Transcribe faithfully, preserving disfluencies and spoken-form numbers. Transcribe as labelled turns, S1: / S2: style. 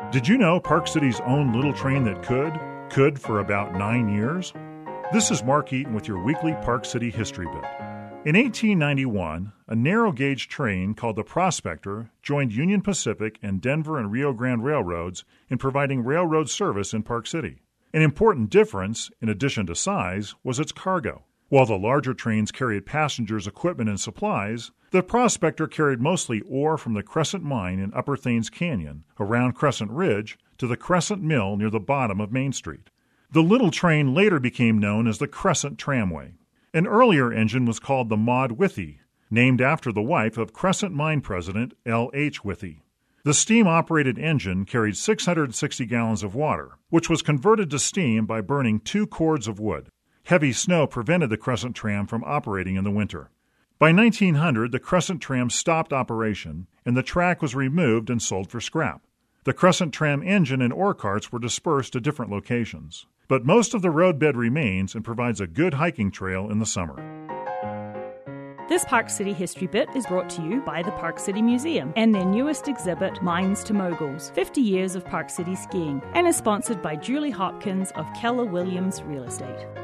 S1: Did you know Park City's own little train that could, could for about nine years? This is Mark Eaton with your weekly Park City History Bit. In eighteen ninety-one, a narrow-gauge train called the Prospector joined Union Pacific and Denver and Rio Grande Railroads in providing railroad service in Park City. An important difference, in addition to size, was its cargo. While the larger trains carried passengers, equipment, and supplies, the Prospector carried mostly ore from the Crescent Mine in Upper Thames Canyon, around Crescent Ridge, to the Crescent Mill near the bottom of Main Street. The little train later became known as the Crescent Tramway. An earlier engine was called the Maud Withey, named after the wife of Crescent Mine president L H Withey. The steam-operated engine carried six hundred sixty gallons of water, which was converted to steam by burning two cords of wood. Heavy snow prevented the Crescent Tram from operating in the winter. By nineteen hundred, the Crescent Tram stopped operation, and the track was removed and sold for scrap. The Crescent Tram engine and ore carts were dispersed to different locations, but most of the roadbed remains and provides a good hiking trail in the summer.
S2: This Park City History Bit is brought to you by the Park City Museum and their newest exhibit, Mines to Moguls, fifty years of Park City Skiing, and is sponsored by Julie Hopkins of Keller Williams Real Estate.